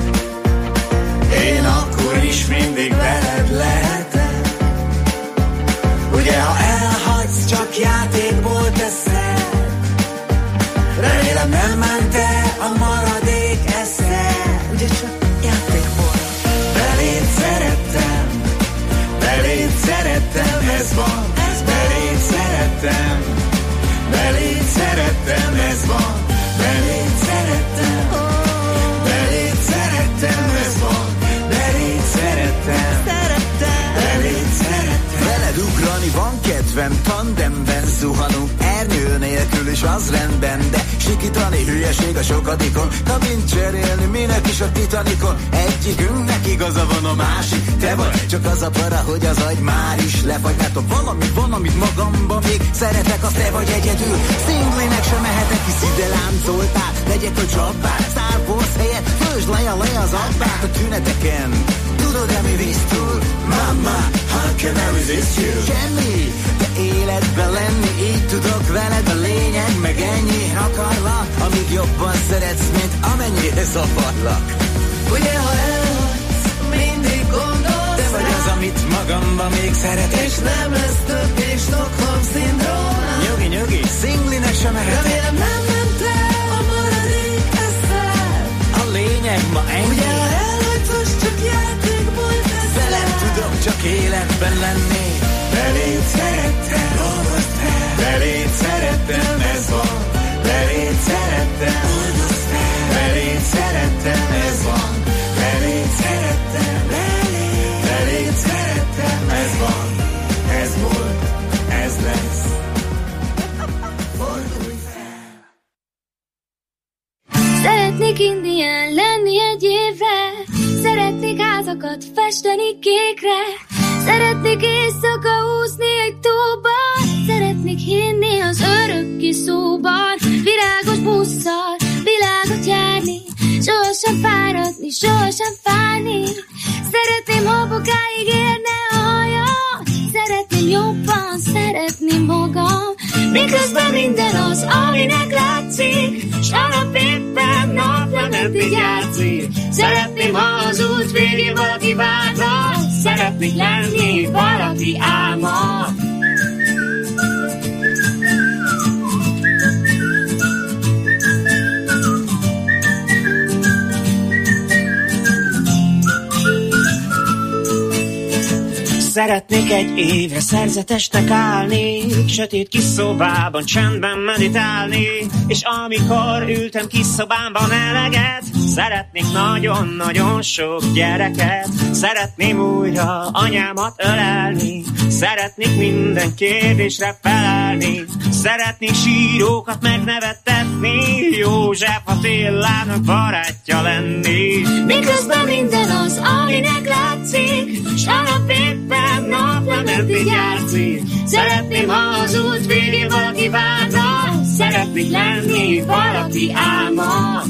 én akkor is mindig veled lehetek. Ugye, ha elhagysz, csak játékból teszed, remélem nem ment el a maradék eszed. Ugye csak játékból. Beléd szerettem, beléd szerettem, ez van. Beléd szerettem, beléd szerettem, ez van. Beléd szerettem, beléd szerettem, ez van. Beléd szerettem, beléd szerettem. Veled ugrani van kedvem, tandemben zuhanunk, ernyő nélkül is az rendben, de sikítani hülyeség a sokadikon, kabint cserélni minek is a Titanicon. Egyikünknek igaza van, a másik te vagy, csak az a para, hogy az agy már is lefagy. Mert ha valami van, amit magamban még szeretek, az te vagy egyedül. Szinglinek sem mehetek, hisz ide láncoltál, legyek a csapát, Star Wars helyett fősd le a le az abbát a tüneteken. Tudod-e mi visz túl? Mama, how can I resist you? Semmi, de életben lenni, így tudok veled, a lényeg meg ennyi. Akarlak, amíg jobban szeretsz, mint amennyire zavarlak. Ugye, ha elhagysz, mindig gondolsz, te vagy az, amit magamban még szeretek, és nem lesz többé Stockholm-szindrómám. Nyugi, nyugi, szinglinek sem mehetek. Remélem nem ment el a maradék eszed. A lényeg ma ennyi. Ugye, ha elhagysz, az csak játékból teszed. Veled tudok csak életben lenni. Beléd szerettem, dolgozd fel. Beléd szerettem, ez van. Beléd szerettem, dolgozd fel. Beléd szerettem, ez van. Beléd szerettem, beléd. Beléd szerettem, ez van. Ez volt, ez lesz. Fordulj fel. Szeretnék indián lenni egy évre, szeretnék házakat festeni kékre, szeretnék éjszaka úszni egy tóban, szeretnék hinni az örökké szóban, virágos busszal világot járni, sohasem fáradni, sohasem fájni. Szeretném, ha bokáig érne a hajam, szeretném jobban szeretni magam, miközben minden az, aminek látszik, s a nap éppen naplementig játszik. Szeretném, ha az út végén valaki várna, szeretnék lenni valaki álma. Szeretnék egy évre szerzetesnek állni, sötét kis szobában csendben meditálni, és amikor ültem kis szobámban eleget, szeretnék nagyon-nagyon sok gyereket. Szeretném újra anyámat ölelni, Szeretnék minden kérdésre felelni, szeretnék sírókat megnevettetni, József Attilának barátja lenni. Miközben minden az, aminek látszik, s a nap éppen naplementig játszik. Szeretném, ha az út végén valaki várna, szeretnék lenni valaki álma.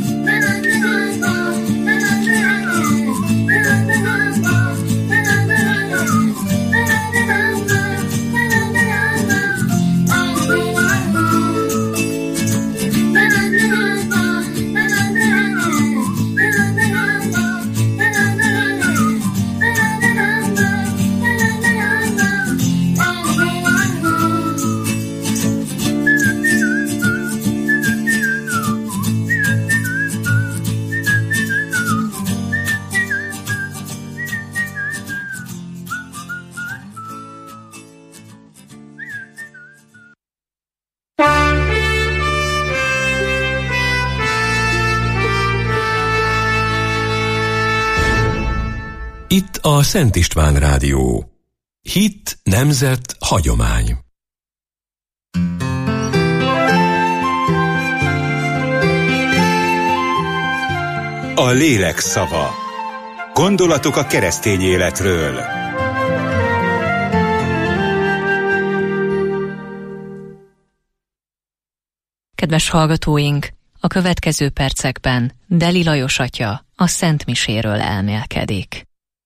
Itt a Szent István Rádió. Hit, nemzet, hagyomány. A lélek szava. Gondolatok a keresztény életről. Kedves hallgatóink, a következő percekben Deli Lajos atya a Szent Miséről elmélkedik.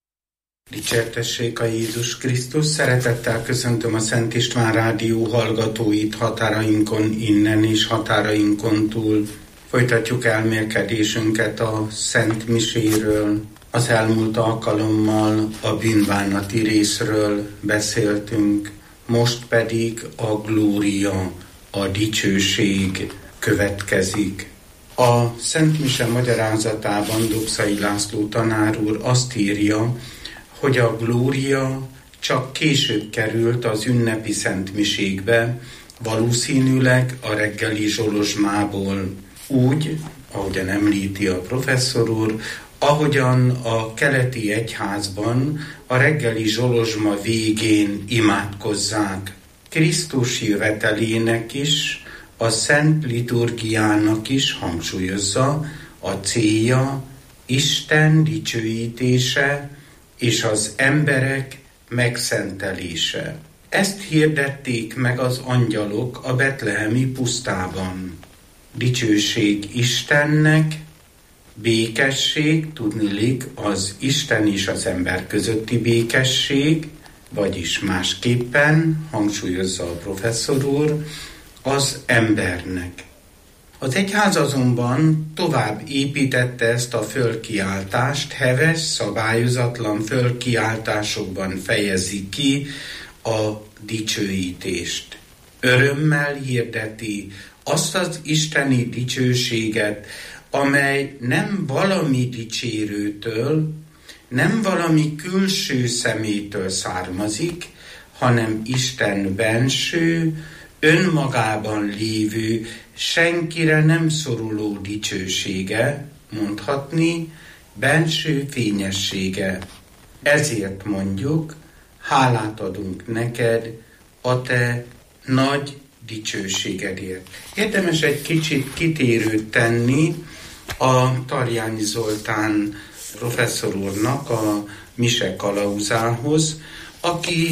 Dicsértessék a Jézus Krisztus, szeretettel köszöntöm a Szent István Rádió hallgatóit határainkon innen és határainkon túl. Folytatjuk elmélkedésünket a Szent Miséről. Az elmúlt alkalommal a bűnbánati részről beszéltünk, most pedig a glória, a dicsőség következik. A Szent Mise magyarázatában Dobszai László tanár úr azt írja, hogy a glória csak később került az ünnepi szentmisékbe, valószínűleg a reggeli zsolozsmából. Úgy, ahogyan említi a professzor úr, ahogyan a keleti egyházban a reggeli zsolozsma végén imádkozzák. Krisztus jövetelének is, a szent liturgiának is hangsúlyozza a célja Isten dicsőítése és az emberek megszentelése. Ezt hirdették meg az angyalok a betlehemi pusztában. Dicsőség Istennek, békesség, tudniillik az Isten és az ember közötti békesség, vagyis másképpen, hangsúlyozza a professzor úr, az embernek. Az egyház azonban tovább építette ezt a fölkiáltást, heves, szabályozatlan fölkiáltásokban fejezi ki a dicsőítést. Örömmel hirdeti azt az isteni dicsőséget, amely nem valami dicsérőtől, nem valami külső szemétől származik, hanem Isten benső, önmagában lévő, senkire nem szoruló dicsősége, mondhatni, benső fényessége. Ezért mondjuk, hálát adunk neked a te nagy dicsőségedért. Érdemes egy kicsit kitérőt tenni a Tarjányi Zoltán professzor úrnak a mise kalauzához, aki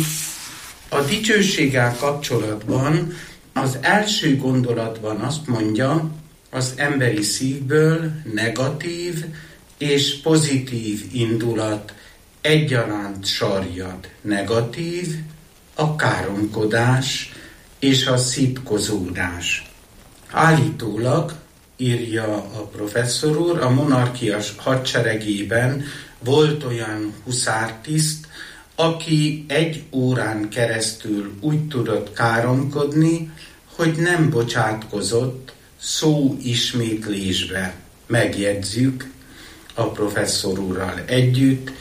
a dicsőséggel kapcsolatban az első gondolatban azt mondja, az emberi szívből negatív és pozitív indulat egyaránt sarjad. Negatív a káromkodás és a szitkozódás. Állítólag, írja a professzor úr, a monarchia hadseregében volt olyan huszártiszt, aki egy órán keresztül úgy tudott káromkodni, hogy nem bocsátkozott szó ismétlésbe. Megjegyzzük a professzor úrral együtt,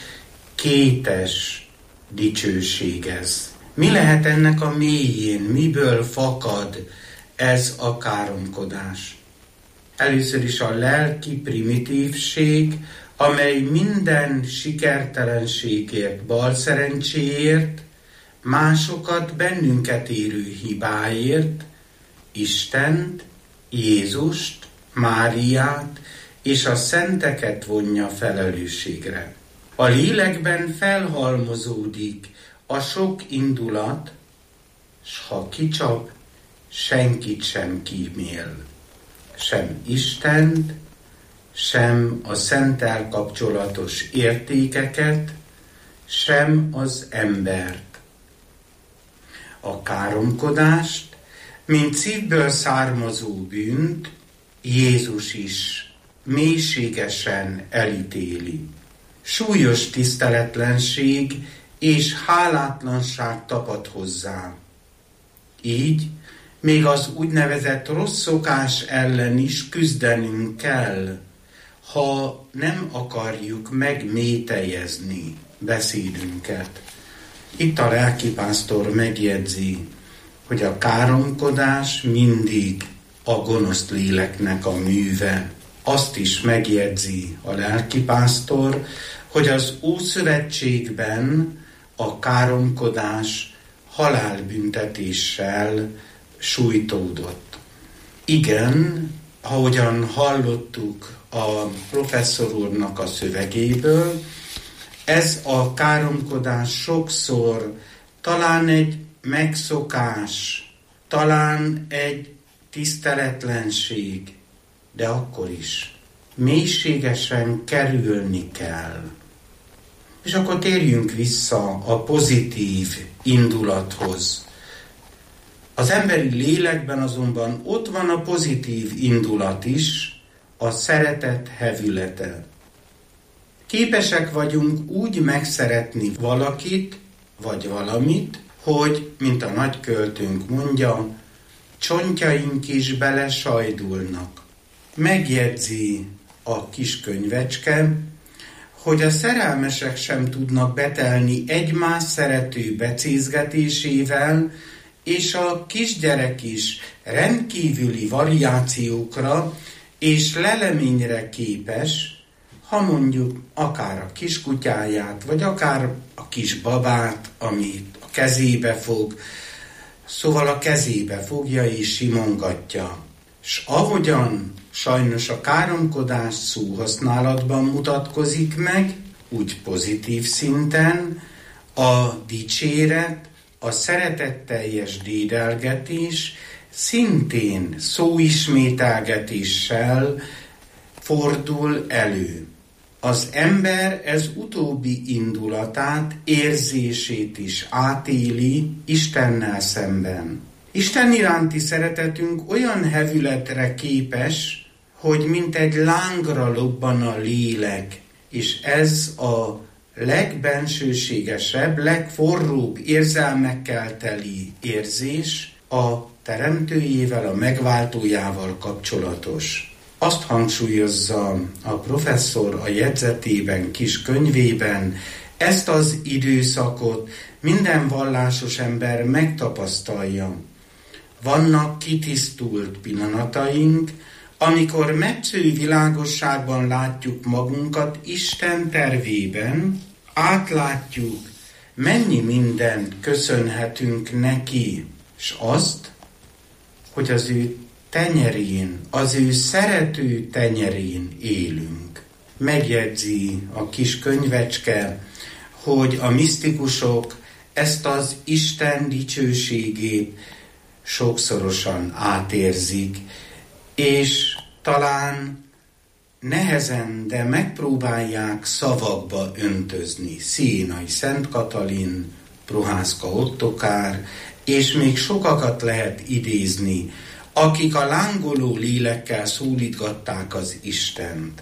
kétes dicsőség ez. Mi lehet ennek a mélyén, miből fakad ez a káromkodás? Először is a lelki primitívség, amely minden sikertelenségért, balszerencséért másokat bennünket érő hibáért, Istent, Jézust, Máriát és a szenteket vonja felelősségre. A lélekben felhalmozódik a sok indulat, s ha kicsap, senkit sem kímél. Sem Istent, sem a szenttel kapcsolatos értékeket, sem az embert. A káromkodást, mint szívből származó bűnt, Jézus is mélységesen elítéli. Súlyos tiszteletlenség és hálátlanság tapad hozzá. Így még az úgynevezett rossz szokás ellen is küzdenünk kell, ha nem akarjuk megmételjezni beszédünket. Itt a lelkipásztor megjegyzi, hogy a káromkodás mindig a gonosz léleknek a műve. Azt is megjegyzi a lelkipásztor, hogy az Ószövetségben a káromkodás halálbüntetéssel sújtódott. Igen, ahogyan hallottuk a professzor úrnak a szövegéből, ez a káromkodás sokszor talán egy megszokás, talán egy tiszteletlenség, de akkor is mélységesen kerülni kell. És akkor térjünk vissza a pozitív indulathoz. Az emberi lélekben azonban ott van a pozitív indulat is, a szeretet hevülete. Képesek vagyunk úgy megszeretni valakit, vagy valamit, hogy, mint a nagyköltőnk mondja, csontjaink is belesajdulnak. Megjegyzi a kis könyvecske, hogy a szerelmesek sem tudnak betelni egymás szerető becézgetésével, és a kisgyerek is rendkívüli variációkra és leleményre képes, ha mondjuk akár a kiskutyáját, vagy akár a kis babát, amit a kezébe fog, szóval a kezébe fogja és simongatja. S ahogyan sajnos a káromkodás szóhasználatban mutatkozik meg, úgy pozitív szinten, a dicséret, a szeretetteljes dédelgetés szintén szóismételgetéssel fordul elő. Az ember ez utóbbi indulatát, érzését is átéli Istennel szemben. Isten iránti szeretetünk olyan hevületre képes, hogy mint egy lángra lobban a lélek, és ez a legbensőségesebb, legforróbb érzelmekkel teli érzés a teremtőjével, a megváltójával kapcsolatos. Azt hangsúlyozza a professzor a jegyzetében, kis könyvében, ezt az időszakot minden vallásos ember megtapasztalja. Vannak kitisztult pillanataink, amikor metsző világosságban látjuk magunkat Isten tervében, átlátjuk, mennyi mindent köszönhetünk neki, és azt, hogy az ő tenyerén, az ő szerető tenyerén élünk. Megjegyzi a kis könyvecske, hogy a misztikusok ezt az Isten dicsőségét sokszorosan átérzik, és talán nehezen, de megpróbálják szavakba öntözni. Szénai Szent Katalin, Prohászka Ottokár, és még sokakat lehet idézni, akik a lángoló lélekkel szólítgatták az Istent.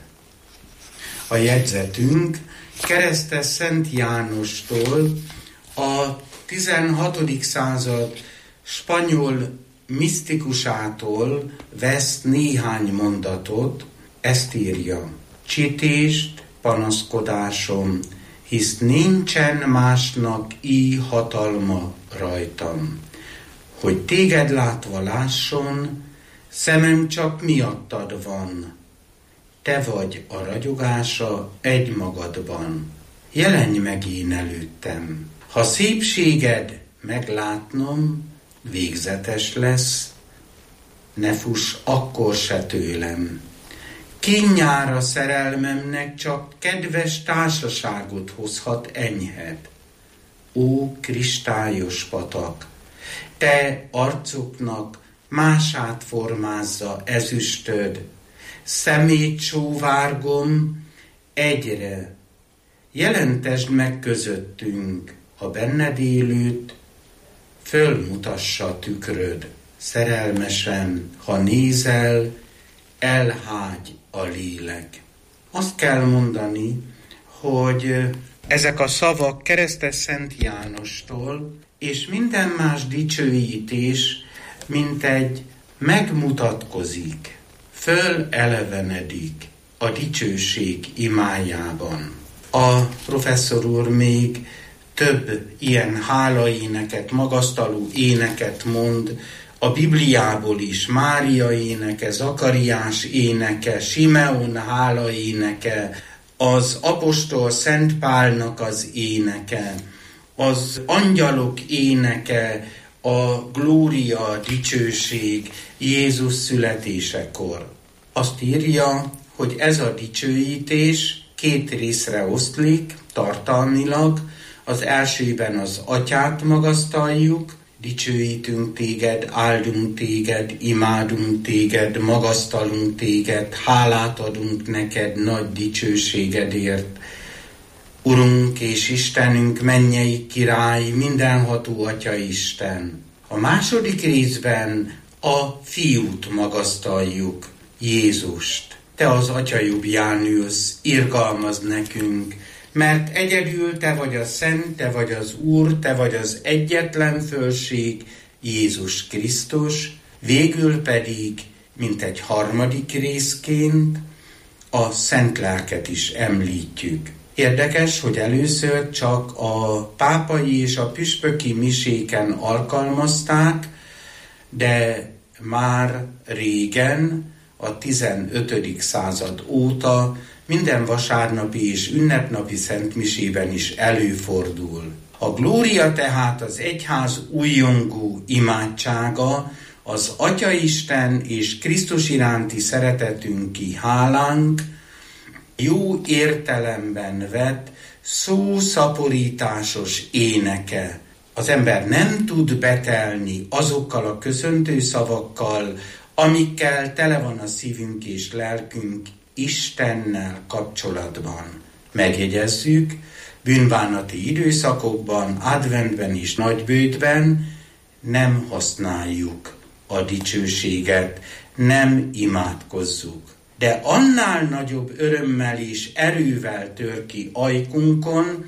A jegyzetünk Keresztes Szent Jánostól, a tizenhatodik század spanyol misztikusától vesz néhány mondatot, ezt írja. Csitést, panaszkodásom, hisz nincsen másnak így hatalma rajtam. Hogy téged látva lásson, szemem csak miattad van. Te vagy a ragyogása egymagadban. Jelenj meg én előttem. Ha szépséged meglátnom, végzetes lesz, ne fuss akkor se tőlem. Kínnyára szerelmemnek csak kedves társaságot hozhat enyhed. Ó, kristályos patak, te arcoknak mását formázza ezüstöd, szemét sóvárgom egyre. Jelentesd meg közöttünk a benned élőt, fölmutassa tükröd. Szerelmesen, ha nézel, elhágy a lélek. Azt kell mondani, hogy ezek a szavak keresztes Szent Jánostól, és minden más dicsőítés, mint egy megmutatkozik, fölelevenedik a dicsőség imájában. A professzor úr még több ilyen hálaéneket, magasztaló éneket mond a Bibliából is. Mária éneke, Zakariás éneke, Simeon hála éneke, az apostol Szent Pálnak az éneke, az angyalok éneke, a glória, a dicsőség Jézus születésekor. Azt írja, hogy ez a dicsőítés két részre oszlik tartalmilag. Az elsőben az Atyát magasztaljuk, dicsőítünk téged, áldunk téged, imádunk téged, magasztalunk téged, hálát adunk neked nagy dicsőségedért. Urunk és Istenünk, mennyei király, mindenható Atya Isten. A második részben a Fiút magasztaljuk, Jézust. Te az Atya jobbján ülsz, irgalmazd nekünk, mert egyedül te vagy a Szent, te vagy az Úr, te vagy az egyetlen fölség, Jézus Krisztus, végül pedig, mint egy harmadik részként, a Szent Lelket is említjük. Érdekes, hogy először csak a pápai és a püspöki miséken alkalmazták, de már régen, a tizenötödik század óta minden vasárnapi és ünnepnapi szentmisében is előfordul. A glória tehát az egyház újongó imádsága, az Atyaisten és Krisztus iránti szeretetünki hálánk, jó értelemben vett szószaporításos éneke. Az ember nem tud betelni azokkal a köszöntő szavakkal, amikkel tele van a szívünk és lelkünk Istennel kapcsolatban. Megjegyezzük, bűnbánati időszakokban, adventben és nagybőjtben nem használjuk a dicsőséget, nem imádkozzuk. De annál nagyobb örömmel és erővel tör ki ajkunkon,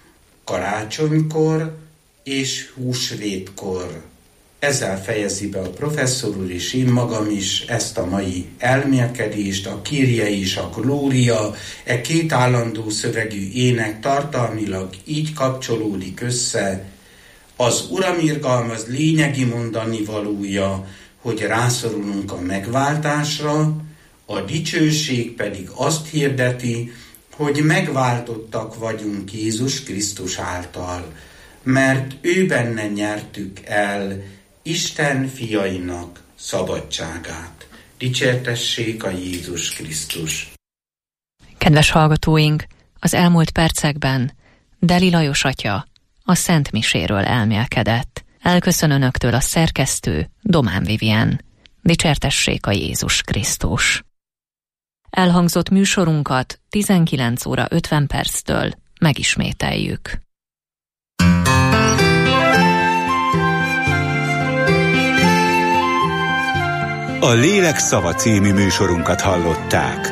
karácsonykor és húsvétkor. Ezzel fejezi be a professzor úr és én magam is ezt a mai elmélkedést, a Kyrie és a Glória, e két állandó szövegű ének tartalmilag így kapcsolódik össze. Az Uram irgalmaz lényegi mondani valója, hogy rászorulunk a megváltásra, a dicsőség pedig azt hirdeti, hogy megváltottak vagyunk Jézus Krisztus által, mert ő benne nyertük el Isten fiainak szabadságát. Dicsértessék a Jézus Krisztus! Kedves hallgatóink, az elmúlt percekben Deli Lajos atya a Szent Miséről elmélkedett. Elköszön önöktől a szerkesztő Domán Vivien. Dicsértessék a Jézus Krisztus! Elhangzott műsorunkat tizenkilenc óra ötven perctől megismételjük. A Lélek szava című műsorunkat hallották.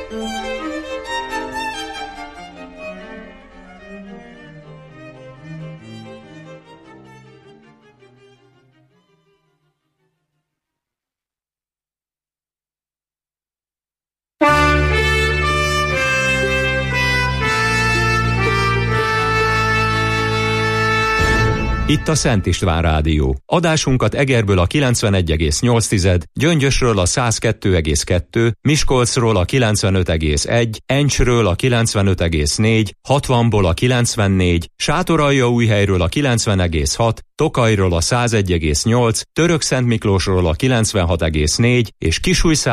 Itt a Szent István Rádió. Adásunkat Egerből a kilencvenegy egész nyolc, Gyöngyösről a száz kettő egész kettő, Miskolcról a kilencvenöt egész egy, Encsről a kilencvenöt egész négy, hatvanból a kilencvennégy, Sátoraljaújhelyről a kilencven egész hat, Tokajról a száz egy egész nyolc, Törökszentmiklósról a kilencvenhat egész négy és Kisújszálásról